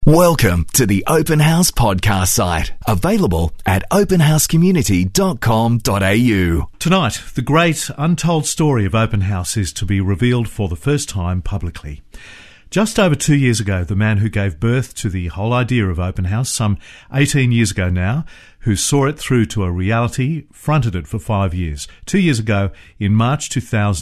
Welcome to the Open House podcast site, available at openhousecommunity.com.au. Tonight, the great untold story of Open House is to be revealed for the first time publicly. Just over 2 years ago, the man who gave birth to the whole idea of Open House, some 18 years ago now, who saw it through to a reality, fronted it for 5 years. 2 years ago, in March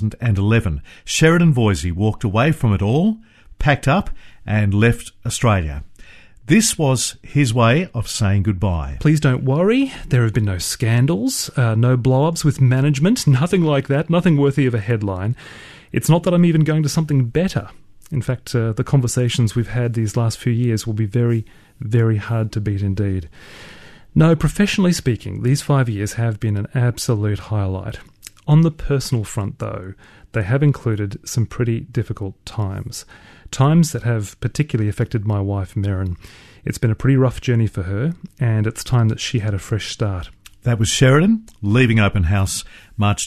2011, Sheridan Voisey walked away from it all, packed up and left Australia. This was his way of saying goodbye. Please don't worry, there have been no scandals, no blow-ups with management, nothing like that, nothing worthy of a headline. It's not that I'm even going to something better. In fact, the conversations we've had these last few years will be very, very hard to beat indeed. No, professionally speaking, these 5 years have been an absolute highlight. On the personal front, though, they have included some pretty difficult times. Times that have particularly affected my wife, Merrin. It's been a pretty rough journey for her, and it's time that she had a fresh start. That was Sheridan, leaving Open House March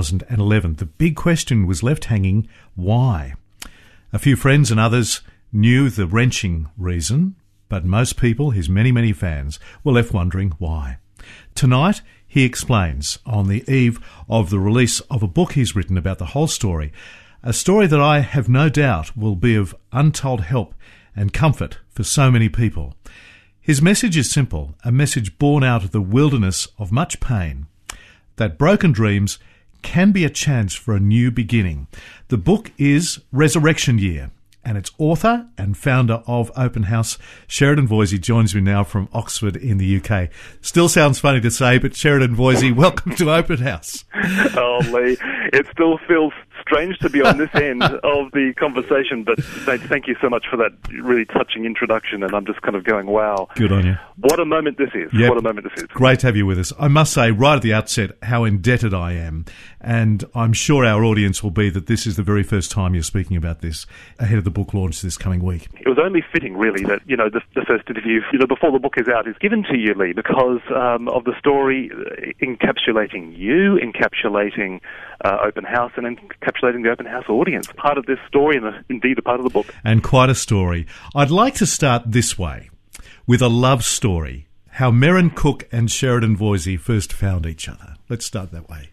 2011. The big question was left hanging, why? A few friends and others knew the wrenching reason, but most people, his many, many fans, were left wondering why. Tonight, he explains on the eve of the release of a book he's written about the whole story, a story that I have no doubt will be of untold help and comfort for so many people. His message is simple, a message born out of the wilderness of much pain, that broken dreams can be a chance for a new beginning. The book is Resurrection Year, and its author and founder of Open House, Sheridan Voisey, joins me now from Oxford in the UK. Still sounds funny to say, but Sheridan Voisey, welcome to Open House. Oh, Lee, it still feels strange to be on this end of the conversation, but thank you so much for that really touching introduction, and I'm just kind of going, wow. Good on you. What a moment this is. Yep. What a moment this is. Great to have you with us. I must say right at the outset how indebted I am, and I'm sure our audience will be that this is the very first time you're speaking about this ahead of the book launch this coming week. It was only fitting, really, that, the first interview, before the book is out is given to you, Lee, because of the story encapsulating you, encapsulating Open House, and encapsulating the Open House audience. Part of this story, and indeed a part of the book. And quite a story. I'd like to start this way, with a love story. How Merrin Cook and Sheridan Voisey first found each other. Let's start that way.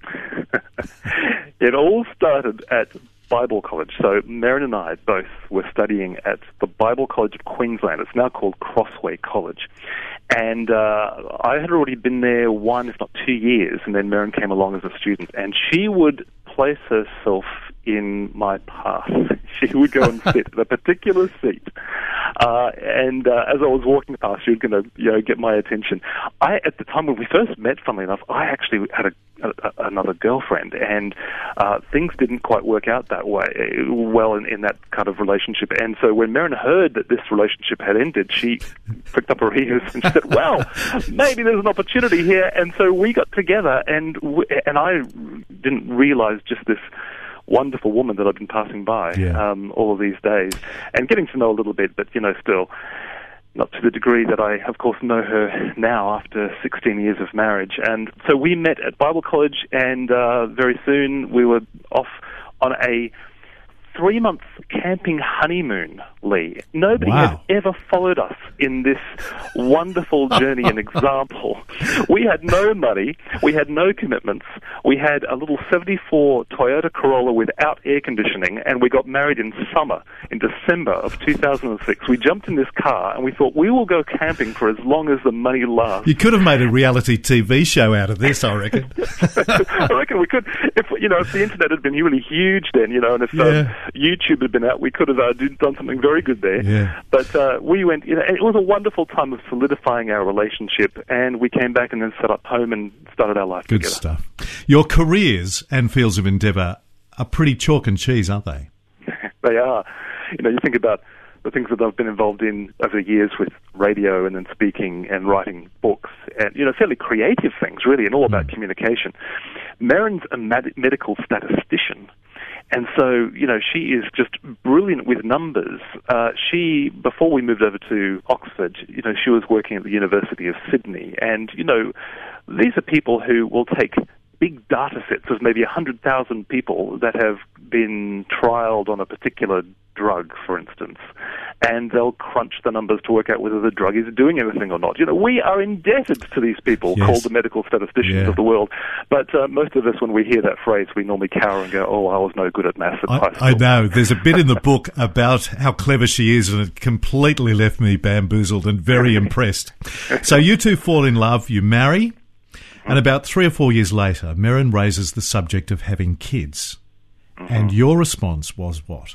It all started at Bible College. So Merrin and I both were studying at the Bible College of Queensland. It's now called Crossway College. And I had already been there 1, if not 2 years, and then Merrin came along as a student. And she would place herself in my path. She would go and sit at a particular seat. And as I was walking past, she was going to get my attention. At the time when we first met, funnily enough, I actually had another girlfriend, and things didn't quite work out that way well in that kind of relationship. And so when Merrin heard that this relationship had ended, she pricked up her ears and she said, well, maybe there's an opportunity here. And so we got together, and I didn't realize just this wonderful woman that I've been passing by all of these days, and getting to know a little bit, but still not to the degree that I, of course, know her now after 16 years of marriage. And so we met at Bible College, and very soon we were off on a 3-month camping honeymoon, Lee. Nobody had ever followed us in this wonderful journey and example. We had no money. We had no commitments. We had a little 74 Toyota Corolla without air conditioning, and we got married in summer, in December of 2006. We jumped in this car, and we thought, we will go camping for as long as the money lasts. You could have made a reality TV show out of this, I reckon. I reckon we could. If the internet had been really huge then, and if YouTube had been out, we could have done something very good there. Yeah. But we went, it was a wonderful time of solidifying our relationship, and we came back and then set up home and started our life together. Good stuff. Your careers and fields of endeavour are pretty chalk and cheese, aren't they? They are. You think about the things that I've been involved in over the years with radio and then speaking and writing books and, fairly creative things, really, and all about communication. Merrin's a medical statistician. And so, she is just brilliant with numbers. Before we moved over to Oxford, she was working at the University of Sydney. And, these are people who will take big data sets of maybe 100,000 people that have been trialed on a particular drug, for instance, and they'll crunch the numbers to work out whether the drug is doing anything or not. We are indebted to these people called the medical statisticians of the world. But most of us, when we hear that phrase, we normally cower and go, "Oh, I was no good at maths at high school." I know. There's a bit in the book about how clever she is, and it completely left me bamboozled and very impressed. So you two fall in love, you marry, and about 3 or 4 years later, Merrin raises the subject of having kids. And your response was what?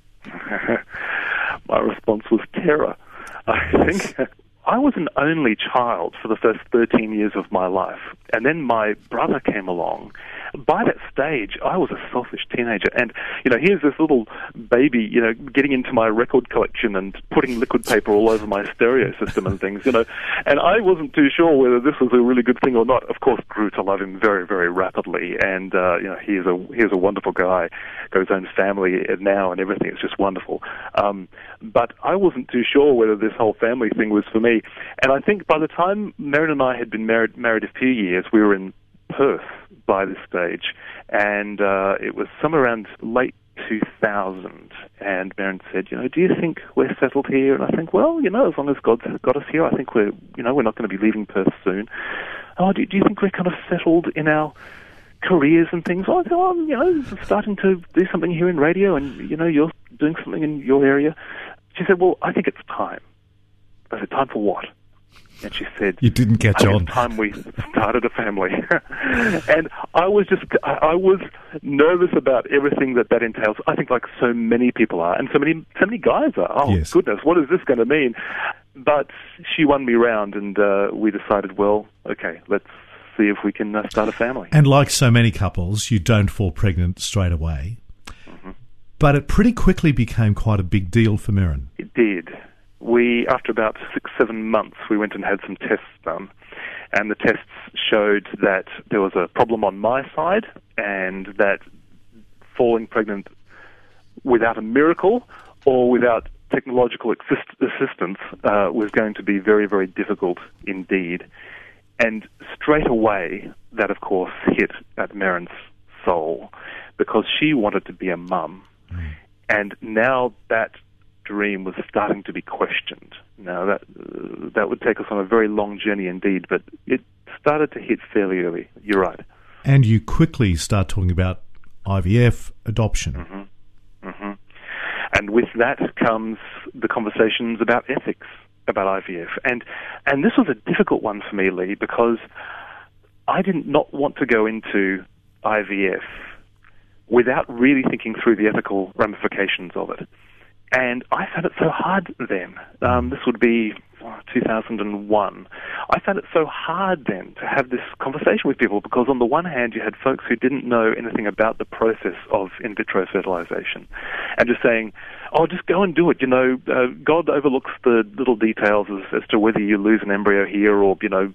My response was terror. I think I was an only child for the first 13 years of my life, and then my brother came along. By that stage, I was a selfish teenager, and here's this little baby, getting into my record collection and putting liquid paper all over my stereo system and things, and I wasn't too sure whether this was a really good thing or not. Of course, grew to love him very, very rapidly, and he's a wonderful guy, got his own family now and everything. It's just wonderful. But I wasn't too sure whether this whole family thing was for me, and I think by the time Merrin and I had been married a few years, we were in Perth by this stage, and it was somewhere around late 2000, and Merrin said, "Do you think we're settled here?" And I think, well, as long as God's got us here, I think we're not going to be leaving Perth soon. "Oh, do you think we're kind of settled in our careers and things?" "Oh, starting to do something here in radio, and you're doing something in your area." She said, "Well, I think it's time." I said, "Time for what?" And she said, "You didn't catch on." "It's time we started a family." And I was nervous about everything that entails. I think like so many people are, and so many guys are. Oh, yes. Goodness, what is this going to mean? But she won me round, and we decided, well, okay, let's see if we can start a family. And like so many couples, you don't fall pregnant straight away. Mm-hmm. But it pretty quickly became quite a big deal for Merrin. It did. After about 6-7 months, we went and had some tests done, and the tests showed that there was a problem on my side, and that falling pregnant without a miracle or without technological assistance was going to be very, very difficult indeed. And straight away, that of course hit at Merrin's soul, because she wanted to be a mum, and now that dream was starting to be questioned. Now that would take us on a very long journey indeed, but it started to hit fairly early. You're right. And you quickly start talking about IVF, adoption. Mm-hmm. Mm-hmm. And with that comes the conversations about ethics about IVF. And this was a difficult one for me, Lee, because I did not want to go into IVF without really thinking through the ethical ramifications of it. And I found it so hard then. This would be 2001. I found it so hard then to have this conversation with people, because on the one hand you had folks who didn't know anything about the process of in vitro fertilization and just saying, "Oh, just go and do it. God overlooks the little details as to whether you lose an embryo here or,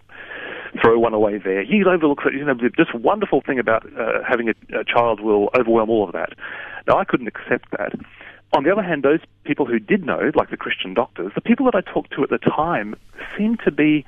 throw one away there. He overlooks it. This wonderful thing about having a child will overwhelm all of that." Now, I couldn't accept that. On the other hand, those people who did know, like the Christian doctors, the people that I talked to at the time seemed to be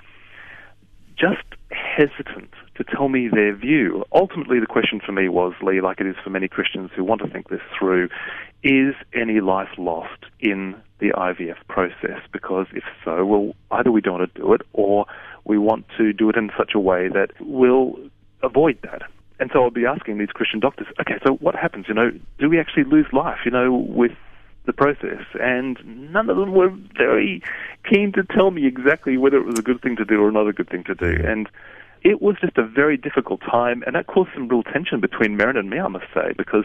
just hesitant to tell me their view. Ultimately, the question for me was, Lee, like it is for many Christians who want to think this through, is any life lost in the IVF process? Because if so, well, either we don't want to do it, or we want to do it in such a way that will avoid that. And so I'll be asking these Christian doctors, okay, so what happens? Do we actually lose life, with the process? And none of them were very keen to tell me exactly whether it was a good thing to do or not a good thing to do. And it was just a very difficult time, and that caused some real tension between Merrin and me, I must say, because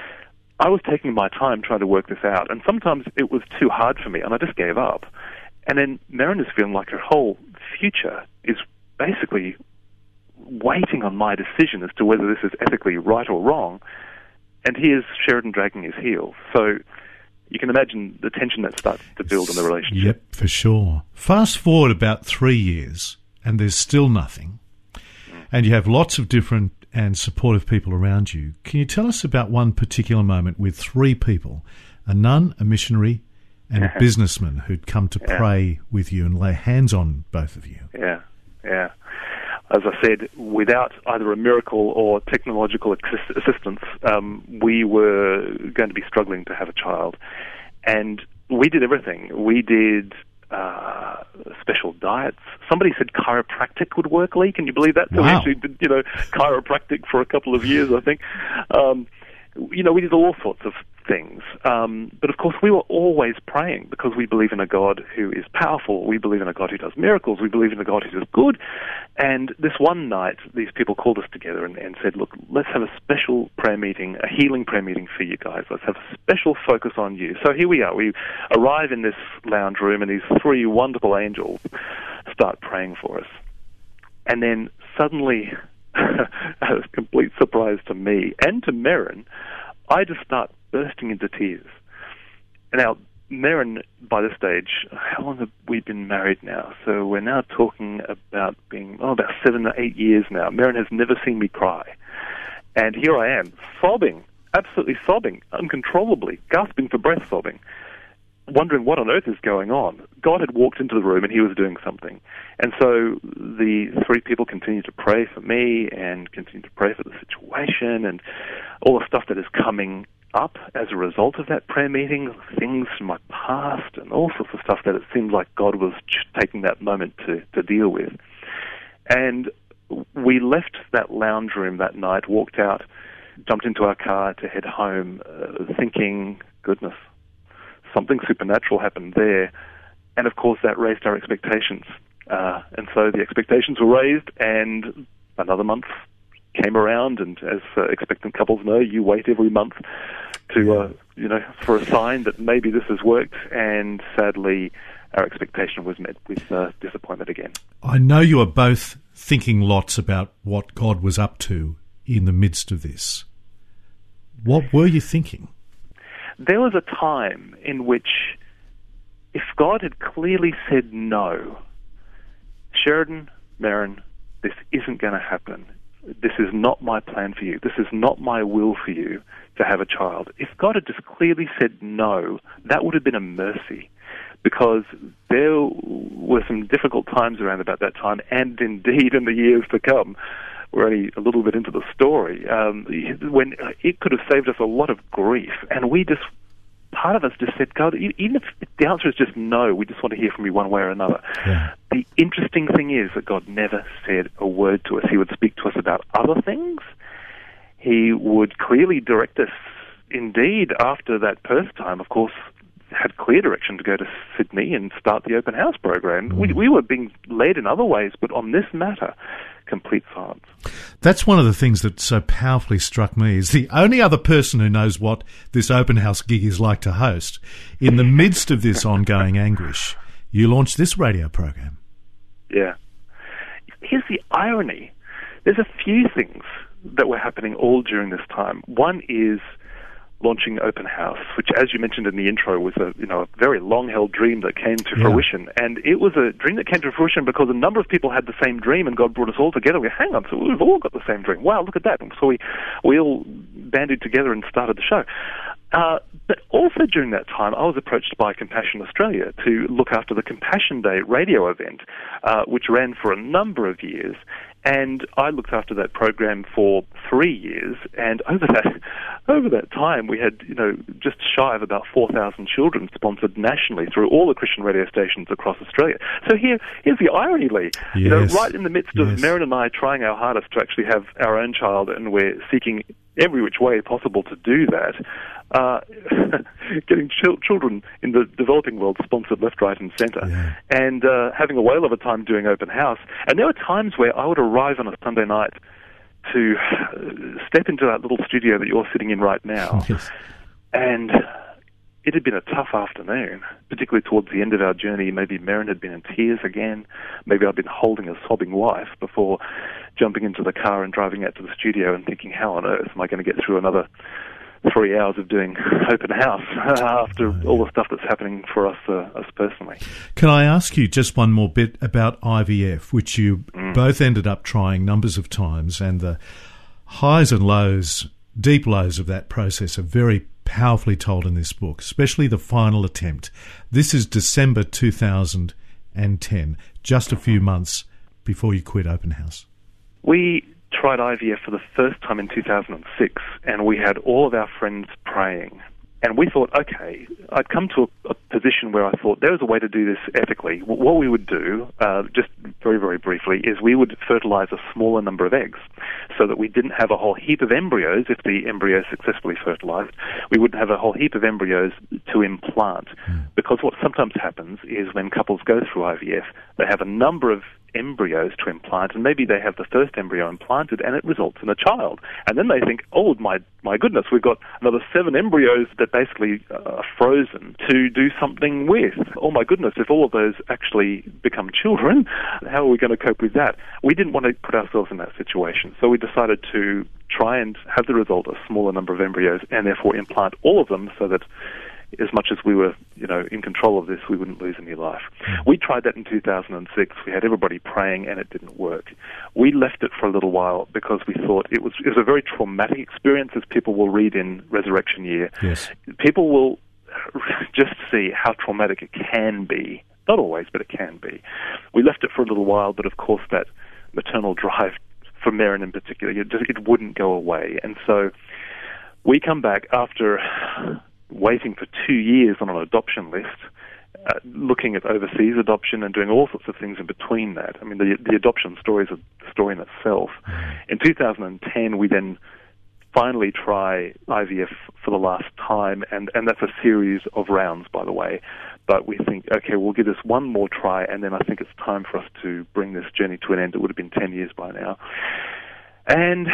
I was taking my time trying to work this out, and sometimes it was too hard for me, and I just gave up. And then Merrin is feeling like her whole future is basically waiting on my decision as to whether this is ethically right or wrong, and here's Sheridan dragging his heels. So you can imagine the tension that starts to build in the relationship. Yep, for sure. Fast forward about 3 years, and there's still nothing, and you have lots of different and supportive people around you. Can you tell us about one particular moment with 3 people, a nun, a missionary, and a businessman who'd come to pray with you and lay hands on both of you? Yeah. as I said, without either a miracle or technological assistance, we were going to be struggling to have a child. And we did everything. We did special diets. Somebody said chiropractic would work, Lee. Can you believe that? So we actually did, chiropractic for a couple of years, I think. We did all sorts of things. But of course, we were always praying because we believe in a God who is powerful. We believe in a God who does miracles. We believe in a God who is good. And this one night, these people called us together and said, look, let's have a special prayer meeting, a healing prayer meeting for you guys. Let's have a special focus on you. So here we are. We arrive in this lounge room, and these three wonderful angels start praying for us. And then suddenly, a complete surprise to me and to Merrin, I just start bursting into tears. Now, Merrin, by this stage, how long have we been married now? So we're now talking about being, about 7 or 8 years now. Merrin has never seen me cry. And here I am, sobbing, absolutely sobbing, uncontrollably, gasping for breath sobbing, wondering what on earth is going on. God had walked into the room and he was doing something. And so the three people continued to pray for me and continued to pray for the situation and all the stuff that is coming up as a result of that prayer meeting, things from my past and all sorts of stuff that it seemed like God was taking that moment to deal with. And we left that lounge room that night, walked out, jumped into our car to head home, thinking, goodness, something supernatural happened there. And of course that raised our expectations. And so the expectations were raised, and another month came around, and as expectant couples know, you wait every month to, for a sign that maybe this has worked, and sadly our expectation was met with disappointment again. I know you are both thinking lots about what God was up to in the midst of this. What were you thinking? There was a time in which if God had clearly said no, Sheridan, Merrin, this isn't going to happen. This is not my plan for you. This is not my will for you to have a child. If God had just clearly said no, that would have been a mercy, because there were some difficult times around about that time, and indeed in the years to come. We're only a little bit into the story, when it could have saved us a lot of grief. And part of us just said, God, even if the answer is just no, we just want to hear from you one way or another. Yeah. The interesting thing is that God never said a word to us. He would speak to us about other things. He would clearly direct us. Indeed, after that Perth time, of course, had clear direction to go to Sydney and start the open house program. We were being led in other ways, but on this matter, complete silence. That's one of the things that so powerfully struck me, is the only other person who knows what this open house gig is like to host. In the midst of this ongoing anguish, you launched this radio program. Yeah. Here's the irony. There's a few things that were happening all during this time. One is launching Open House, which, as you mentioned in the intro, was a very long-held dream that came to fruition. And it was a dream that came to fruition because a number of people had the same dream, and God brought us all together. Hang on, so we've all got the same dream. Wow, look at that. And so we all banded together and started the show. But also during that time, I was approached by Compassion Australia to look after the Compassion Day radio event, which ran for a number of years. And I looked after that program for 3 years, and over that time, we had just shy of about 4,000 children sponsored nationally through all the Christian radio stations across Australia. So here's the irony, Lee. Yes. Right in the midst of Merrin and I trying our hardest to actually have our own child, and we're seeking every which way possible to do that, getting children in the developing world sponsored left, right, and centre, and having a whale of a time doing Open House. And there were times where I would arrive on a Sunday night to step into that little studio that you're sitting in right now, and it had been a tough afternoon, particularly towards the end of our journey. Maybe Merrin had been in tears again. Maybe I'd been holding a sobbing wife before jumping into the car and driving out to the studio and thinking, how on earth am I going to get through another 3 hours of doing Open House after all the stuff that's happening for us personally. Can I ask you just one more bit about IVF, which you both ended up trying numbers of times, and the highs and lows, deep lows of that process are very powerfully told in this book, especially the final attempt. This is December 2010, just a few months before you quit Open House. We tried IVF for the first time in 2006, and we had all of our friends praying. And we thought, okay, I'd come to a position where I thought there was a way to do this ethically. What we would do, just very, very briefly, is we would fertilize a smaller number of eggs so that we didn't have a whole heap of embryos if the embryo successfully fertilized. We wouldn't have a whole heap of embryos to implant. Because what sometimes happens is when couples go through IVF, they have a number of embryos to implant, and maybe they have the first embryo implanted and it results in a child. And then they think, oh, my goodness, we've got another 7 embryos that basically are frozen to do something with. Oh my goodness, if all of those actually become children, how are we going to cope with that? We didn't want to put ourselves in that situation, so we decided to try and have the result a smaller number of embryos and therefore implant all of them so that as much as we were, in control of this, we wouldn't lose any life. We tried that in 2006. We had everybody praying, and it didn't work. We left it for a little while because we thought it was a very traumatic experience, as people will read in Resurrection Year. Yes. People will just see how traumatic it can be. Not always, but it can be. We left it for a little while, but of course that maternal drive, for Merrin in particular, it wouldn't go away. And so we come back after waiting for 2 years on an adoption list, looking at overseas adoption and doing all sorts of things in between that. I mean, the adoption story is a story in itself. In 2010, we then finally try IVF for the last time, and that's a series of rounds, by the way. But we think, okay, we'll give this one more try, and then I think it's time for us to bring this journey to an end. It would have been 10 years by now. And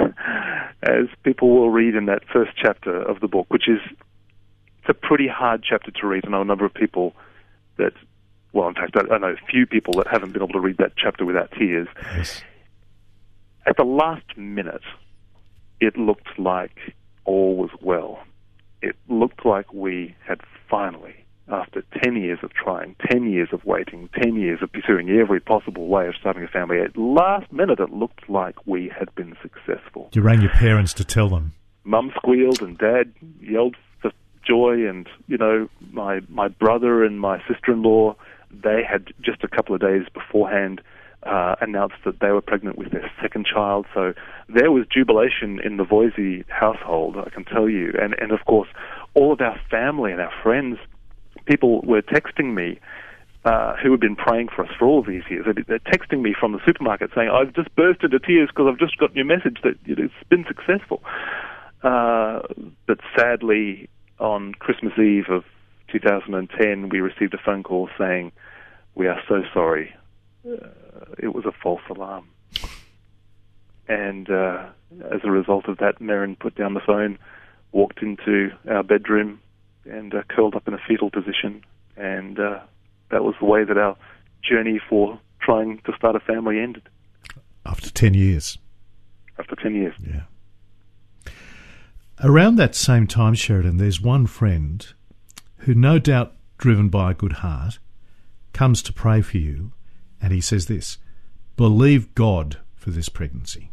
as people will read in that first chapter of the book, which is it's a pretty hard chapter to read. I know a number of people that, well, in fact, I know a few people that haven't been able to read that chapter without tears. Yes. At the last minute, it looked like all was well. It looked like we had finally, after 10 years of trying, 10 years of waiting, 10 years of pursuing every possible way of starting a family, at last minute it looked like we had been successful. You rang your parents to tell them? Mum squealed and Dad yelled for joy, and, my brother and my sister-in-law, they had just a couple of days beforehand announced that they were pregnant with their second child. So there was jubilation in the Voisey household, I can tell you. And of course, all of our family and our friends, people were texting me who had been praying for us for all of these years. They're texting me from the supermarket saying, I've just burst into tears because I've just got your message that it's been successful. But sadly, on Christmas Eve of 2010, we received a phone call saying, we are so sorry. It was a false alarm. And as a result of that, Merrin put down the phone, walked into our bedroom, and curled up in a fetal position. And that was the way that our journey for trying to start a family ended. After 10 years. After 10 years. Yeah. Around that same time, Sheridan, there's one friend who, no doubt driven by a good heart, comes to pray for you, and he says this: believe God for this pregnancy.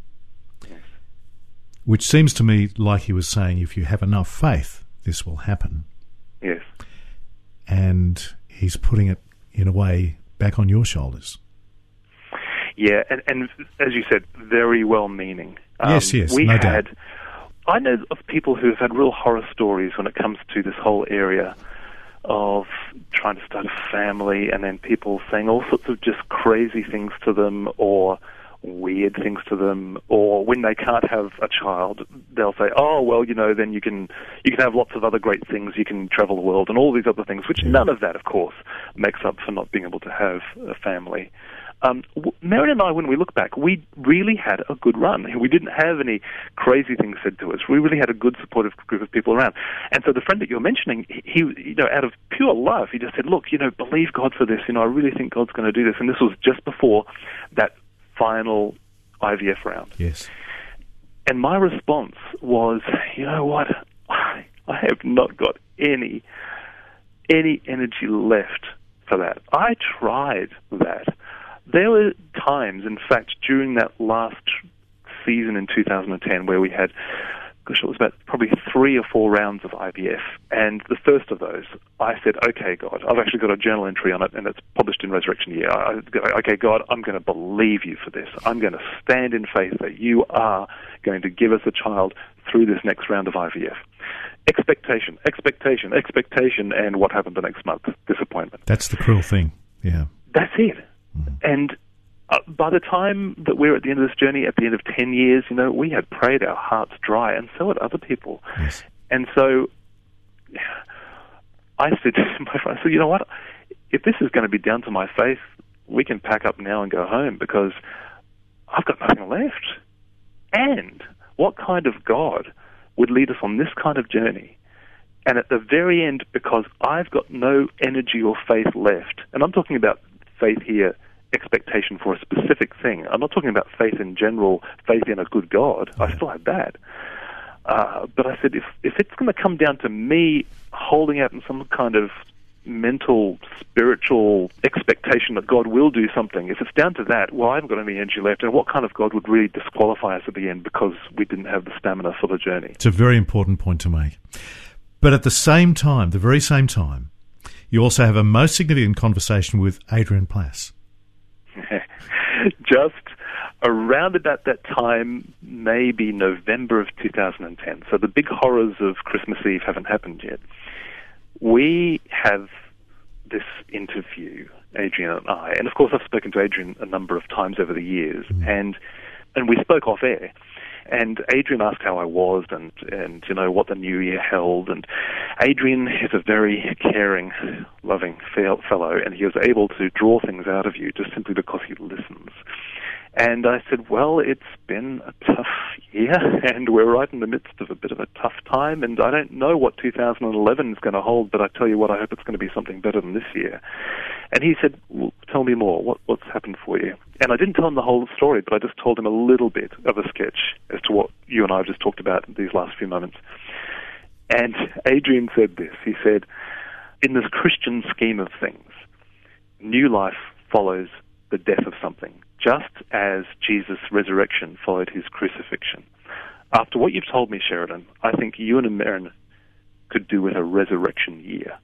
Which seems to me like he was saying, if you have enough faith, this will happen. Yes. And he's putting it, in a way, back on your shoulders. Yeah, and as you said, very well-meaning. Yes, no doubt. I know of people who have had real horror stories when it comes to this whole area of trying to start a family, and then people saying all sorts of just crazy things to them, or weird things to them, or when they can't have a child, they'll say, oh, well, then you can have lots of other great things, you can travel the world, and all these other things, which none of that, of course, makes up for not being able to have a family. Merrin and I, when we look back, we really had a good run. We didn't have any crazy things said to us. We really had a good, supportive group of people around. And so the friend that you're mentioning, he, out of pure love, he just said, look, believe God for this. I really think God's going to do this. And this was just before that final IVF round. Yes. And my response was, you know what? I have not got any energy left for that. I tried that. There were times, in fact, during that last season in 2010 where we had it was about probably 3 or 4 rounds of IVF. And the first of those, I said, okay, God, I've actually got a journal entry on it, and it's published in Resurrection Year. Okay, God, I'm going to believe you for this. I'm going to stand in faith that you are going to give us a child through this next round of IVF. Expectation, and what happened the next month? Disappointment. That's the cruel thing, yeah. That's it. And by the time that we're at the end of this journey, at the end of 10 years, we had prayed our hearts dry, and so had other people. Yes. And so I said to my friend, you know what? If this is going to be down to my faith, we can pack up now and go home, because I've got nothing left. And what kind of God would lead us on this kind of journey? And at the very end, because I've got no energy or faith left, and I'm talking about faith here, expectation for a specific thing. I'm not talking about faith in general, faith in a good God. I still have that. But I said, if it's going to come down to me holding out in some kind of mental, spiritual expectation that God will do something, if it's down to that, well, I haven't got any energy left. And what kind of God would really disqualify us at the end because we didn't have the stamina for the journey? It's a very important point to make. But at the same time, the very same time, you also have a most significant conversation with Adrian Plass. Just around about that time, maybe November of 2010. So the big horrors of Christmas Eve haven't happened yet. We have this interview, Adrian and I, and of course I've spoken to Adrian a number of times over the years, and we spoke off air. And Adrian asked how I was and what the new year held. And Adrian is a very caring, loving fellow, and he was able to draw things out of you just simply because he listens. And I said, well, it's been a tough year, and we're right in the midst of a bit of a tough time, and I don't know what 2011 is going to hold, but I tell you what, I hope it's going to be something better than this year. And he said, well, tell me more. What's happened for you? And I didn't tell him the whole story, but I just told him a little bit of a sketch as to what you and I have just talked about in these last few moments. And Adrian said this. He said, in this Christian scheme of things, new life follows the death of something, just as Jesus' resurrection followed his crucifixion. After what you've told me, Sheridan, I think you and Merrin could do with a resurrection year.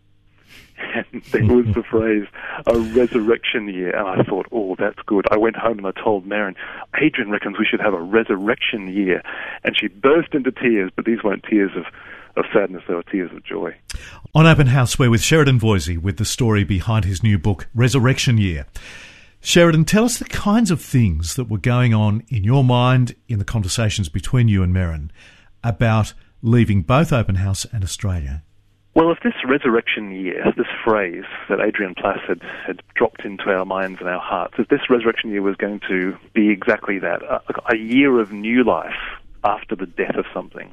And there was the phrase, a resurrection year, and I thought, oh, that's good. I went home and I told Merrin, Adrian reckons we should have a resurrection year. And she burst into tears, but these weren't tears of sadness, they were tears of joy. On Open House, we're with Sheridan Voisey with the story behind his new book, Resurrection Year. Sheridan, tell us the kinds of things that were going on in your mind in the conversations between you and Merrin about leaving both Open House and Australia. Well, if this resurrection year, this phrase that Adrian Plass had dropped into our minds and our hearts, if this resurrection year was going to be exactly that, a year of new life after the death of something,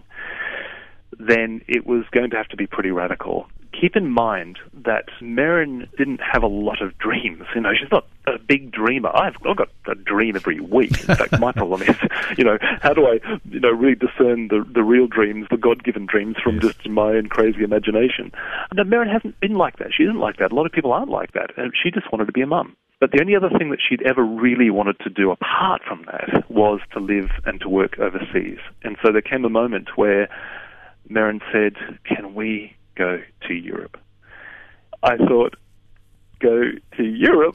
then it was going to have to be pretty radical. Keep in mind that Merrin didn't have a lot of dreams. She's not a big dreamer. I've got a dream every week. In fact, my problem is, how do I, really discern the real dreams, the God-given dreams from just my own crazy imagination? No, Merrin hasn't been like that. She isn't like that. A lot of people aren't like that. And she just wanted to be a mum. But the only other thing that she'd ever really wanted to do apart from that was to live and to work overseas. And so there came a moment where Merrin said, can we go to Europe? I thought, go to Europe?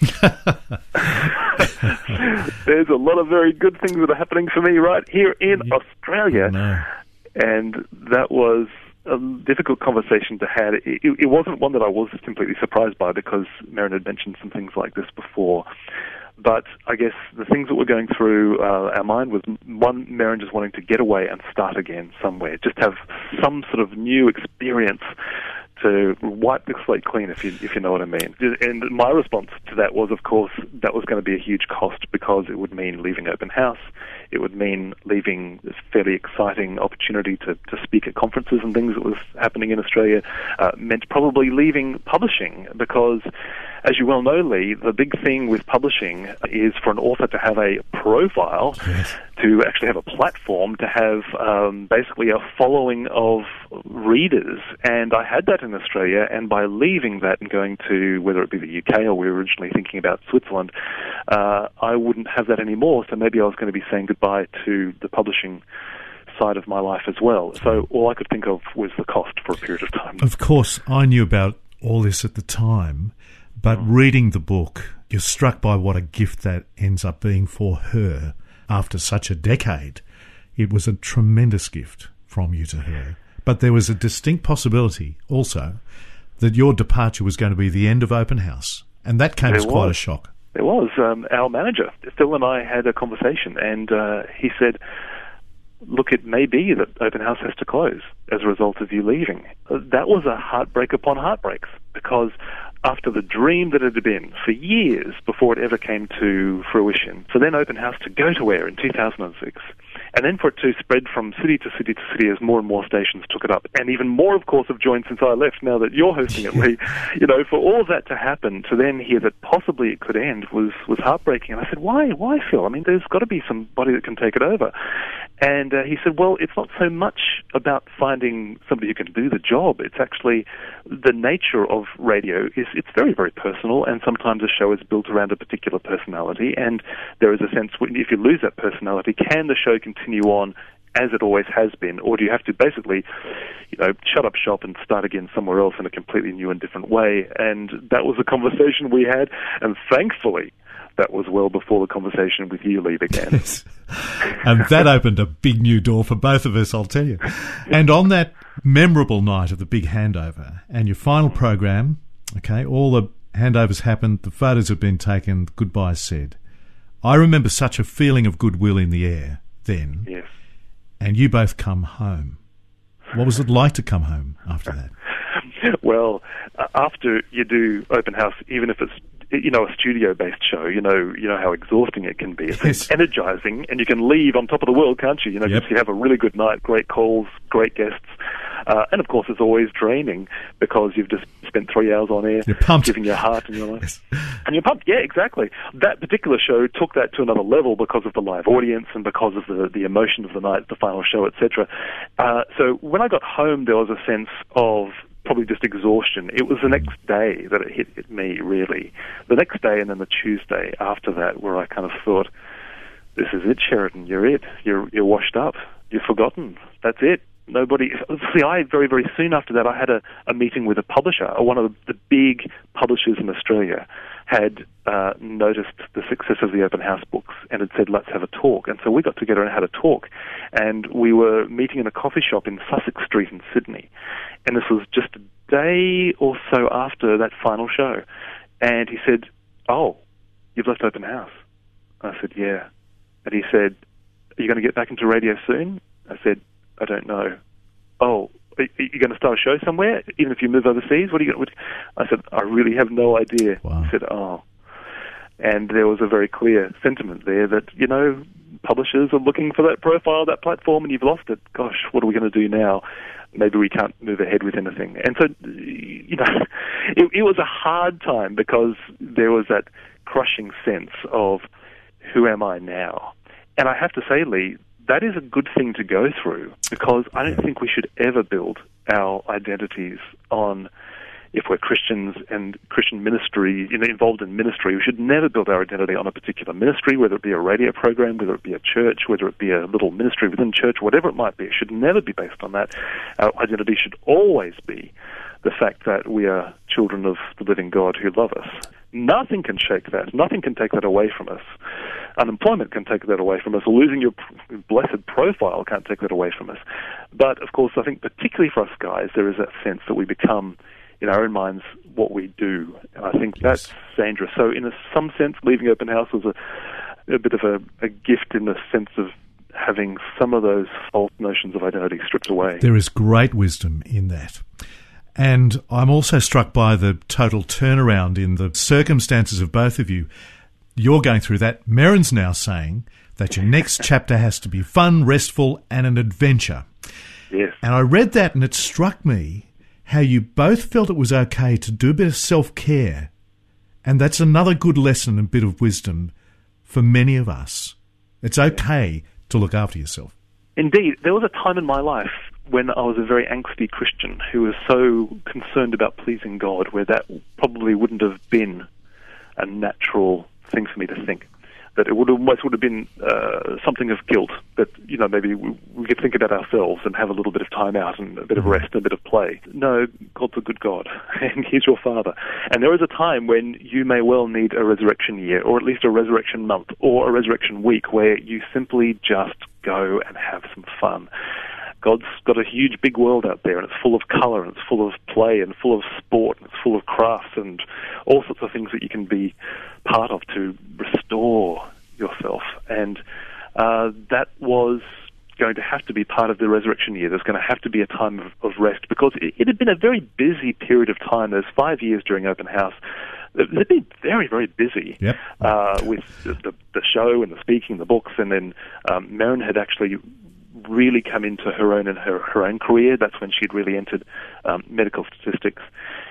There's a lot of very good things that are happening for me right here in Australia. No. And that was a difficult conversation to have. It wasn't one that I was completely surprised by because Merrin had mentioned some things like this before. But I guess the things that were going through our mind was, one, Merrin just wanting to get away and start again somewhere, just have some sort of new experience to wipe the slate clean, if you know what I mean. And my response to that was, of course, that was going to be a huge cost because it would mean leaving Open House. It would mean leaving this fairly exciting opportunity to speak at conferences and things that was happening in Australia. Meant probably leaving publishing because, as you well know, Lee, the big thing with publishing is for an author to have a profile, yes, to actually have a platform, to have basically a following of readers. And I had that in Australia, and by leaving that and going to, whether it be the UK or we were originally thinking about Switzerland, I wouldn't have that anymore. So maybe I was going to be saying goodbye to the publishing side of my life as well. So all I could think of was the cost for a period of time. Of course, I knew about all this at the time, but reading the book, you're struck by what a gift that ends up being for her after such a decade. It was a tremendous gift from you to her. But there was a distinct possibility also that your departure was going to be the end of Open House, and that came as quite a shock. There was. Our manager, Phil, and I had a conversation, and he said, look, it may be that Open House has to close as a result of you leaving. That was a heartbreak upon heartbreaks, because after the dream that it had been for years before it ever came to fruition, for then Open House to go to air in 2006, and then for it to spread from city to city to city as more and more stations took it up, and even more, of course, have joined since I left, now that you're hosting it, Lee. You know, for all of that to happen, to then hear that possibly it could end was heartbreaking. And I said, why, Phil? I mean, there's got to be somebody that can take it over. And he said, well, it's not so much about finding somebody who can do the job. It's actually the nature of radio it's very, very personal, and sometimes a show is built around a particular personality, and there is a sense, if you lose that personality, can the show continue on as it always has been, or do you have to basically, shut up shop and start again somewhere else in a completely new and different way? And that was a conversation we had, and thankfully, that was well before the conversation with you, Lee, began. Yes. And that opened a big new door for both of us, I'll tell you. And on that memorable night of the big handover and your final program, okay, all the handovers happened, the photos have been taken, goodbye said. I remember such a feeling of goodwill in the air then. Yes. And you both come home. What was it like to come home after that? Well, after you do Open House, even if it's a studio-based show, you know how exhausting it can be. It's energizing, and you can leave on top of the world, can't you? Because you have a really good night, great calls, great guests. And of course, it's always draining because you've just spent 3 hours on air, you're pumped, giving your heart and your life. Yes. And you're pumped, yeah, exactly. That particular show took that to another level because of the live audience and because of the emotion of the night, the final show, etc. So when I got home, there was a sense of probably just exhaustion. It was the next day that it hit me, really. The next day and then the Tuesday after that, where I kind of thought, this is it, Sheridan, you're it. You're washed up. You're forgotten. That's it. Nobody. See, very, very soon after that, I had a meeting with a publisher. One of the big publishers in Australia had noticed the success of the Open House books and had said, let's have a talk. And so we got together and had a talk. And we were meeting in a coffee shop in Sussex Street in Sydney. And this was just a day or so after that final show. And he said, oh, you've left Open House. I said, yeah. And he said, are you going to get back into radio soon? I said, I don't know. Oh, are you going to start a show somewhere, even if you move overseas? What are you going to... I said, I really have no idea. Wow. He said, oh. And there was a very clear sentiment there that, publishers are looking for that profile, that platform, and you've lost it. Gosh, what are we going to do now? Maybe we can't move ahead with anything. And so, it was a hard time because there was that crushing sense of, who am I now? And I have to say, Lee, that is a good thing to go through, because I don't think we should ever build our identities on, if we're Christians and Christian ministry, involved in ministry, we should never build our identity on a particular ministry, whether it be a radio program, whether it be a church, whether it be a little ministry within church, whatever it might be. It should never be based on that. Our identity should always be the fact that we are children of the living God who love us. Nothing can shake that. Nothing can take that away from us. Unemployment can take that away from us. Losing your blessed profile can't take that away from us. But, of course, I think particularly for us guys, there is that sense that we become, in our own minds, what we do. And I think that's dangerous. So in some sense, leaving Open House was a bit of a gift in the sense of having some of those false notions of identity stripped away. There is great wisdom in that. And I'm also struck by the total turnaround in the circumstances of both of you. You're going through that. Merrin's now saying that your next chapter has to be fun, restful, and an adventure. Yes. And I read that and it struck me how you both felt it was okay to do a bit of self-care. And that's another good lesson and bit of wisdom for many of us. It's okay to look after yourself. Indeed. There was a time in my life when I was a very angsty Christian who was so concerned about pleasing God, where that probably wouldn't have been a natural thing for me to think. that it would have been something of guilt, that, you know, maybe we could think about ourselves and have a little bit of time out and a bit of rest and a bit of play. No, God's a good God, and He's your Father. And there is a time when you may well need a resurrection year, or at least a resurrection month, or a resurrection week, where you simply just go and have some fun. God's got a huge, big world out there, and it's full of colour, and it's full of play, and full of sport, and it's full of crafts, and all sorts of things that you can be part of to restore yourself. And that was going to have to be part of the resurrection year. There's going to have to be a time of rest, because it had been a very busy period of time. There's 5 years during Open House. They've been very, very busy. Yep. With the show and the speaking, the books, and then Merryn had actually really come into her own in her own career. That's when she'd really entered medical statistics.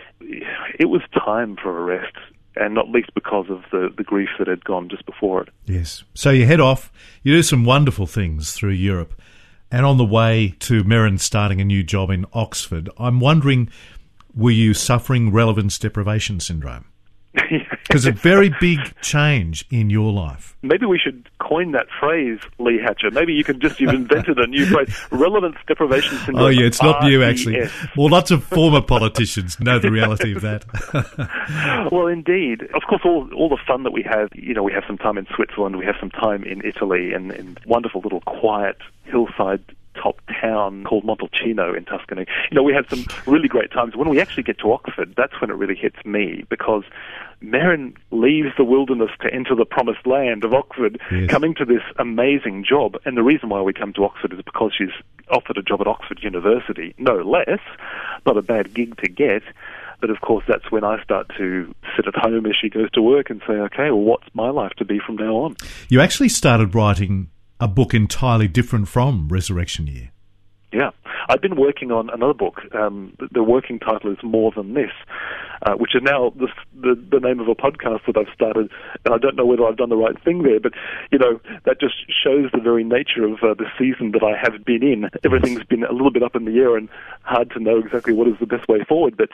It was time for a rest, and not least because of the grief that had gone just before it. Yes. So you head off, you do some wonderful things through Europe, and on the way to Merryn starting a new job in Oxford, I'm wondering, were you suffering relevance deprivation syndrome? Because a very big change in your life. Maybe we should coin that phrase, Lee Hatcher. Maybe you've invented a new phrase, relevance deprivation syndrome. Oh yeah, it's not new actually. RDS. Well, lots of former politicians know the reality of that. Well, indeed. Of course, all the fun that we have, you know, we have some time in Switzerland, we have some time in Italy, and wonderful little quiet hillside top town called Montalcino in Tuscany. You know, we had some really great times. When we actually get to Oxford, that's when it really hits me, because Merryn leaves the wilderness to enter the promised land of Oxford, yes, coming to this amazing job. And the reason why we come to Oxford is because she's offered a job at Oxford University, no less. Not a bad gig to get. But of course, that's when I start to sit at home as she goes to work and say, okay, well, what's my life to be from now on? You actually started writing a book entirely different from Resurrection Year. Yeah. I've been working on another book. The working title is More Than This, which is now the name of a podcast that I've started, and I don't know whether I've done the right thing there, but, you know, that just shows the very nature of the season that I have been in. Everything's been a little bit up in the air and hard to know exactly what is the best way forward, but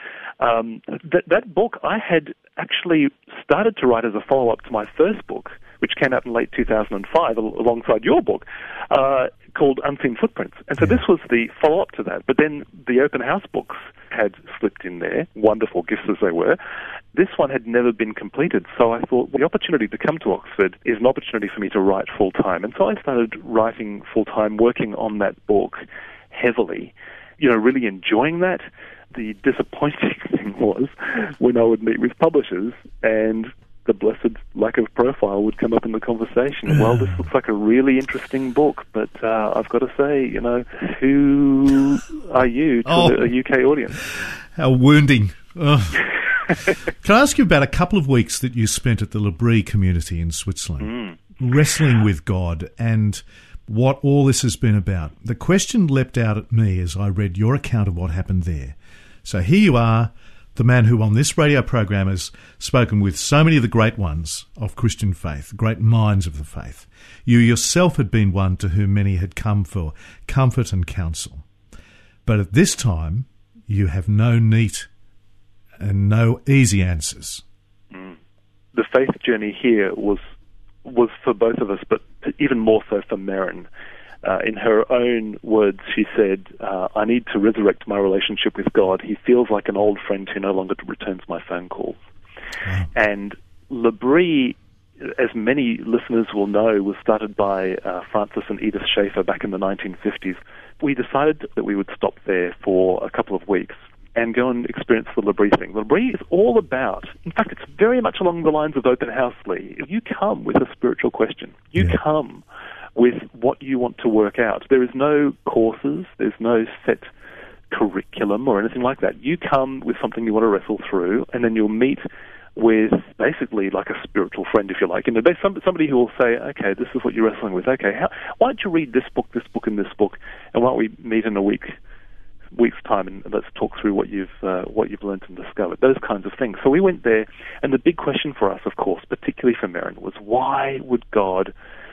that book I had actually started to write as a follow-up to my first book, which came out in late 2005 alongside your book, called Unseen Footprints. And so this was the follow-up to that. But then the Open House books had slipped in there, wonderful gifts as they were. This one had never been completed, so I thought, well, the opportunity to come to Oxford is an opportunity for me to write full-time. And so I started writing full-time, working on that book heavily, you know, really enjoying that. The disappointing thing was when I would meet with publishers and the blessed lack of profile would come up in the conversation. Well, this looks like a really interesting book, but I've got to say, you know, who are you to a UK audience? How wounding. Oh. Can I ask you about a couple of weeks that you spent at the L'Abri community in Switzerland, wrestling with God and what all this has been about? The question leapt out at me as I read your account of what happened there. So here you are, the man who on this radio program has spoken with so many of the great ones of Christian faith, great minds of the faith. You yourself had been one to whom many had come for comfort and counsel. But at this time, you have no neat and no easy answers. The faith journey here was for both of us, but even more so for Merryn. In her own words, she said, I need to resurrect my relationship with God. He feels like an old friend who no longer returns my phone calls. Wow. And L'Abri, as many listeners will know, was started by Francis and Edith Schaefer back in the 1950s. We decided that we would stop there for a couple of weeks and go and experience the L'Abri thing. L'Abri is all about, in fact, it's very much along the lines of Open House, Lee. You come with a spiritual question. You come with what you want to work out. There is no courses, there's no set curriculum or anything like that. You come with something you want to wrestle through, and then you'll meet with basically like a spiritual friend, if you like. And there's somebody who will say, okay, this is what you're wrestling with. Okay, why don't you read this book, and this book, and why don't we meet in a week's time and let's talk through what you've learned and discovered, those kinds of things. So we went there, and the big question for us, of course, particularly for Merryn, was why would God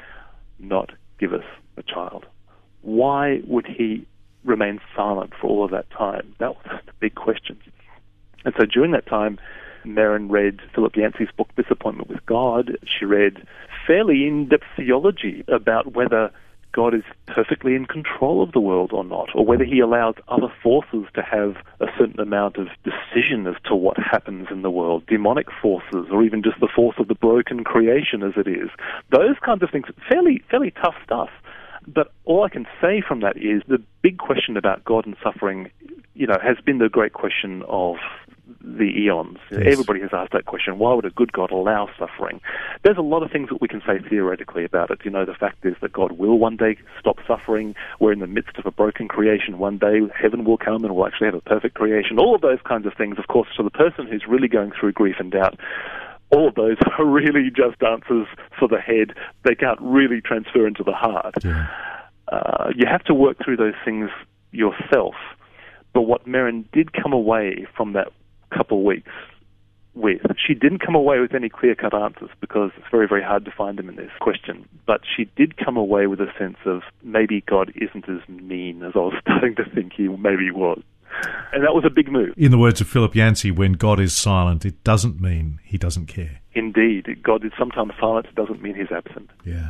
not give us a child? Why would he remain silent for all of that time? That was the big question. And so during that time, Merrin read Philip Yancey's book, Disappointment with God. She read fairly in-depth theology about whether God is perfectly in control of the world or not, or whether he allows other forces to have a certain amount of decision as to what happens in the world, demonic forces, or even just the force of the broken creation as it is. Those kinds of things, fairly tough stuff. But all I can say from that is the big question about God and suffering, has been the great question of the eons. Yes. Everybody has asked that question. Why would a good God allow suffering? There's a lot of things that we can say theoretically about it. The fact is that God will one day stop suffering. We're in the midst of a broken creation. One day heaven will come and we'll actually have a perfect creation. All of those kinds of things, of course, to the person who's really going through grief and doubt, all of those are really just answers for the head. They can't really transfer into the heart. Yeah. You have to work through those things yourself. But what Merrin did come away from that couple of weeks with, she didn't come away with any clear-cut answers because it's very, very hard to find them in this question. But she did come away with a sense of maybe God isn't as mean as I was starting to think he maybe was. And that was a big move. In the words of Philip Yancey, when God is silent, it doesn't mean he doesn't care. Indeed. God is sometimes silent. It doesn't mean he's absent. Yeah.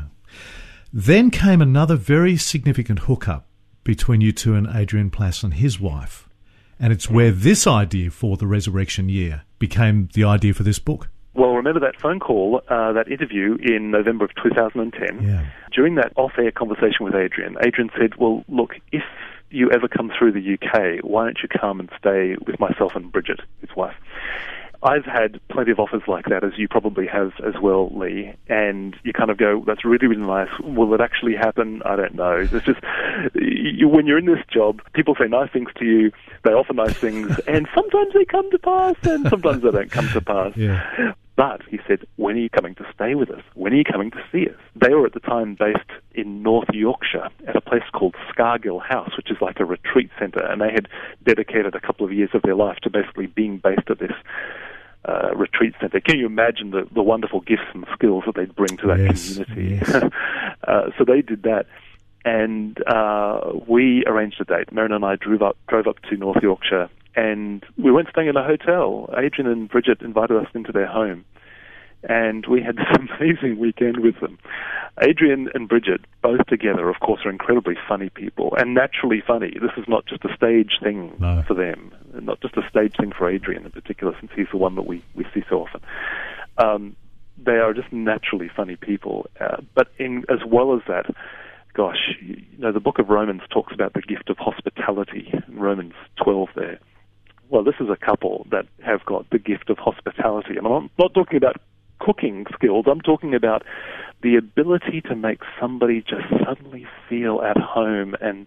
Then came another very significant hookup between you two and Adrian Plass and his wife. And it's where this idea for the resurrection year became the idea for this book. Well, remember that phone call, that interview in November of 2010. Yeah. During that off-air conversation with Adrian said, well, look, if you ever come through the UK, why don't you come and stay with myself and Bridget, his wife? I've had plenty of offers like that, as you probably have as well, Lee, and you kind of go, that's really, really nice. Will it actually happen? I don't know. It's just, when you're in this job, people say nice things to you, they offer nice things, and sometimes they come to pass, and sometimes they don't come to pass. Yeah. But, he said, when are you coming to stay with us? When are you coming to see us? They were at the time based in North Yorkshire at a place called Scargill House, which is like a retreat centre, and they had dedicated a couple of years of their life to basically being based at this retreat centre. Can you imagine the wonderful gifts and skills that they'd bring to that community? Yes. So they did that, and we arranged a date. Merrin and I drove up to North Yorkshire, and we weren't staying in a hotel. Adrian and Bridget invited us into their home, and we had this amazing weekend with them. Adrian and Bridget, both together, of course, are incredibly funny people, and naturally funny. This is not just a stage thing for them, not just a stage thing for Adrian in particular, since he's the one that we see so often. They are just naturally funny people. But as well as that, gosh, the book of Romans talks about the gift of hospitality, in Romans 12 there. Well, this is a couple that have got the gift of hospitality. And I'm not talking about cooking skills. I'm talking about the ability to make somebody just suddenly feel at home and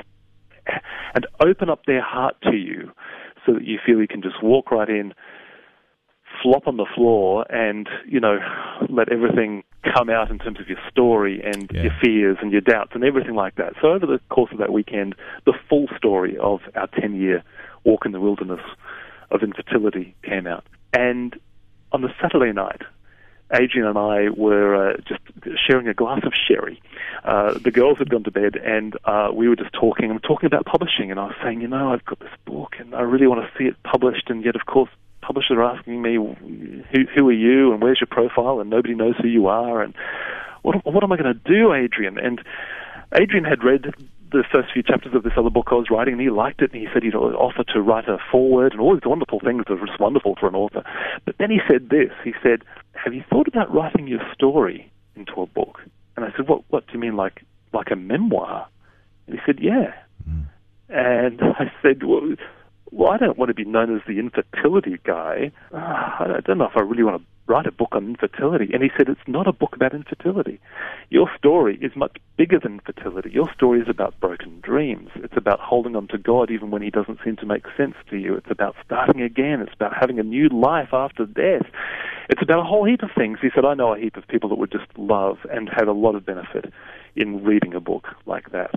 open up their heart to you so that you feel you can just walk right in, flop on the floor, and, let everything come out in terms of your story and your fears and your doubts and everything like that. So over the course of that weekend, the full story of our 10-year walk in the wilderness of infertility came out. And on the Saturday night, Adrian and I were just sharing a glass of sherry. The girls had gone to bed, and we were just talking. I'm talking about publishing, and I was saying, I've got this book, and I really want to see it published, and yet, of course, publishers are asking me, who are you, and where's your profile, and nobody knows who you are, and what am I going to do, Adrian? And Adrian had read the first few chapters of this other book I was writing, and he liked it, and he said he'd offer to write a foreword and all these wonderful things that are just wonderful for an author. But then he said this, he said, have you thought about writing your story into a book? And I said, what do you mean, like a memoir? And he said, yeah. And I said, well, I don't want to be known as the infertility guy. I don't know if I really want to write a book on infertility. And he said, it's not a book about infertility. Your story is much bigger than infertility. Your story is about broken dreams. It's about holding on to God even when he doesn't seem to make sense to you. It's about starting again. It's about having a new life after death. It's about a whole heap of things. He said, I know a heap of people that would just love and have a lot of benefit in reading a book like that.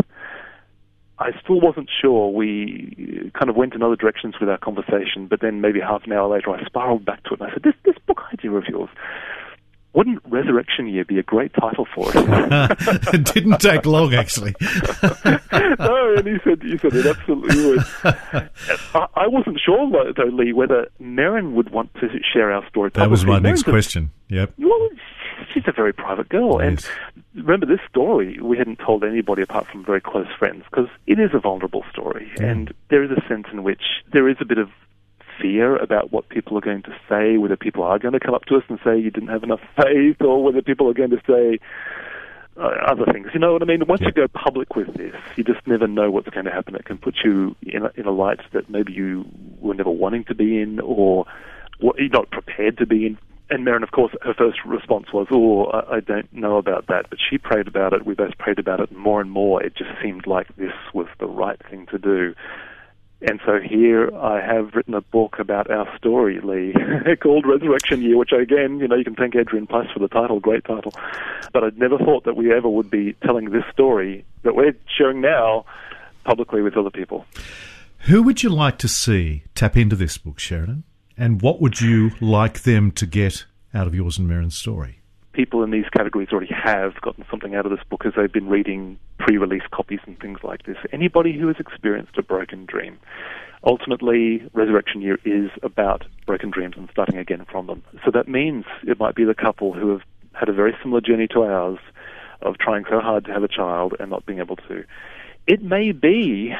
I still wasn't sure. We kind of went in other directions with our conversation, but then maybe half an hour later I spiraled back to it and I said, this book idea of yours, wouldn't Resurrection Year be a great title for it? It didn't take long, actually. No, and he said it absolutely would. I wasn't sure, though, Lee, whether Merrin would want to share our story publicly. That was my next question. Yep. Well, she's a very private girl, Yes. and remember, this story we hadn't told anybody apart from very close friends, because it is a vulnerable story, and there is a sense in which there is a bit of fear about what people are going to say, whether people are going to come up to us and say you didn't have enough faith, or whether people are going to say other things. You know what I mean? Once you go public with this, you just never know what's going to happen. It can put you in a light that maybe you were never wanting to be in, or you're not prepared to be in. And Merrin, of course, her first response was, I don't know about that. But she prayed about it. We both prayed about it. And more, it just seemed like this was the right thing to do. And so here I have written a book about our story, Lee, called Resurrection Year, which again, you can thank Adrian Price for the title, great title. But I'd never thought that we ever would be telling this story that we're sharing now publicly with other people. Who would you like to see tap into this book, Sheridan? And what would you like them to get out of yours and Merrin's story? People in these categories already have gotten something out of this book as they've been reading pre-release copies and things like this. Anybody who has experienced a broken dream. Ultimately, Resurrection Year is about broken dreams and starting again from them. So that means it might be the couple who have had a very similar journey to ours of trying so hard to have a child and not being able to. It may be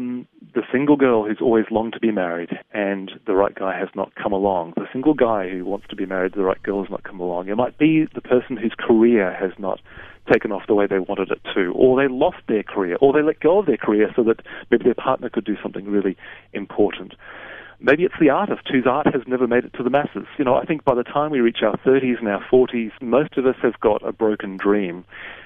the single girl who's always longed to be married and the right guy has not come along. The single guy who wants to be married, the right girl has not come along. It might be the person whose career has not taken off the way they wanted it to, or they lost their career, or they let go of their career so that maybe their partner could do something really important. Maybe it's the artist whose art has never made it to the masses. I think by the time we reach our 30s and our 40s, most of us have got a broken dream.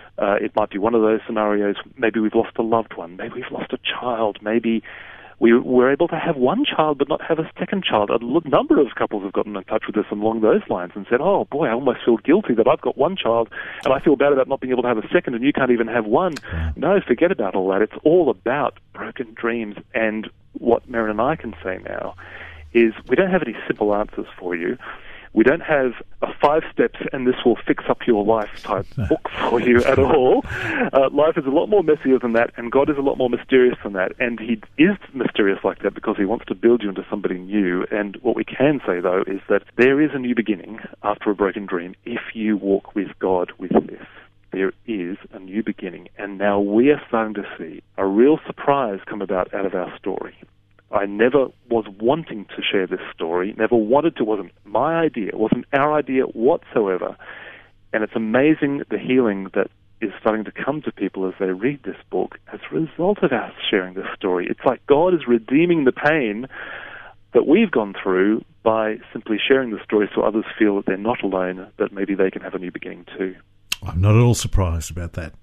It might be one of those scenarios. Maybe we've lost a loved one. Maybe we've lost a child. Maybe we were able to have one child but not have a second child. A number of couples have gotten in touch with us along those lines and said, oh, boy, I almost feel guilty that I've got one child and I feel bad about not being able to have a second and you can't even have one. No, forget about all that. It's all about broken dreams. And what Merrin and I can say now is we don't have any simple answers for you. We don't have a 5 steps and this will fix up your life type book for you at all. Life is a lot more messier than that, and God is a lot more mysterious than that. And He is mysterious like that because He wants to build you into somebody new. And what we can say, though, is that there is a new beginning after a broken dream if you walk with God with this. There is a new beginning. And now we are starting to see a real surprise come about out of our story. I never was wanting to share this story, never wanted to, wasn't my idea, wasn't our idea whatsoever. And it's amazing the healing that is starting to come to people as they read this book as a result of us sharing this story. It's like God is redeeming the pain that we've gone through by simply sharing the story so others feel that they're not alone, that maybe they can have a new beginning too. I'm not at all surprised about that.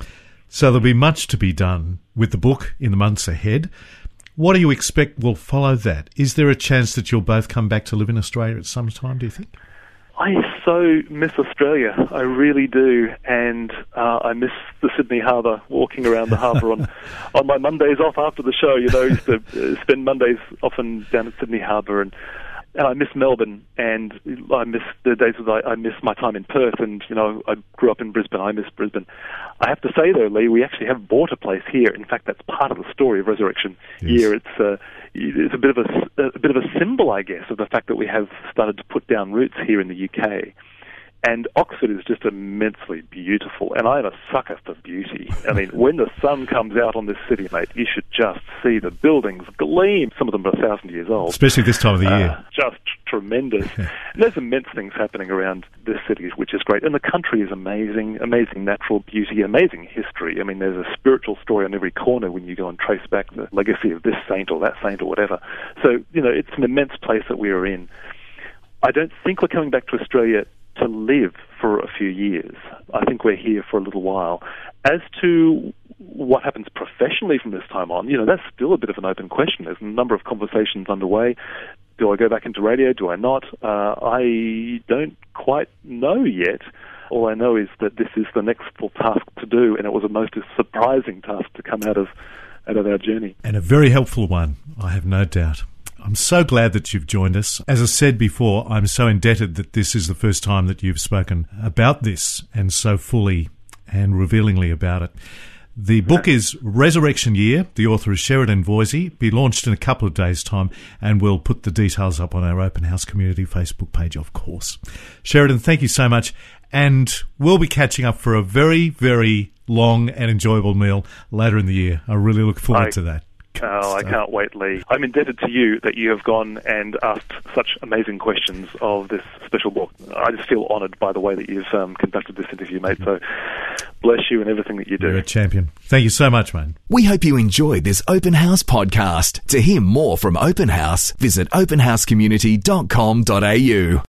So there'll be much to be done with the book in the months ahead. What do you expect will follow that? Is there a chance that you'll both come back to live in Australia at some time, do you think? I so miss Australia. I really do. And I miss the Sydney Harbour, walking around the harbour on my Mondays off after the show. I used to spend Mondays often down at Sydney Harbour, and I miss Melbourne, and I miss the days I miss my time in Perth, and, I grew up in Brisbane. I miss Brisbane. I have to say, though, Lee, we actually have bought a place here. In fact, that's part of the story of Resurrection Year. It's a bit of a symbol, I guess, of the fact that we have started to put down roots here in the UK. And Oxford is just immensely beautiful, and I'm a sucker for beauty. I mean, when the sun comes out on this city, mate, you should just see the buildings gleam. Some of them are 1,000 years old. Especially this time of the year. Just tremendous. And there's immense things happening around this city, which is great. And the country is amazing, amazing natural beauty, amazing history. I mean, there's a spiritual story on every corner when you go and trace back the legacy of this saint or that saint or whatever. So, it's an immense place that we are in. I don't think we're coming back to Australia to live for a few years. I think we're here for a little while. As to what happens professionally from this time on, that's still a bit of an open question. There's a number of conversations underway. Do I go back into radio? Do I not? I don't quite know yet. All I know is that this is the next full task to do, and it was a most surprising task to come out of our journey. And a very helpful one, I have no doubt. I'm so glad that you've joined us. As I said before, I'm so indebted that this is the first time that you've spoken about this and so fully and revealingly about it. The book is Resurrection Year. The author is Sheridan Voisey. Be launched in a couple of days' time, and we'll put the details up on our Open House Community Facebook page, of course. Sheridan, thank you so much, and we'll be catching up for a very, very long and enjoyable meal later in the year. I really look forward to that. Oh, I can't wait, Lee. I'm indebted to you that you have gone and asked such amazing questions of this special book. I just feel honoured by the way that you've conducted this interview, mate. So bless you and everything that you do. You're a champion. Thank you so much, mate. We hope you enjoyed this Open House podcast. To hear more from Open House, visit openhousecommunity.com.au.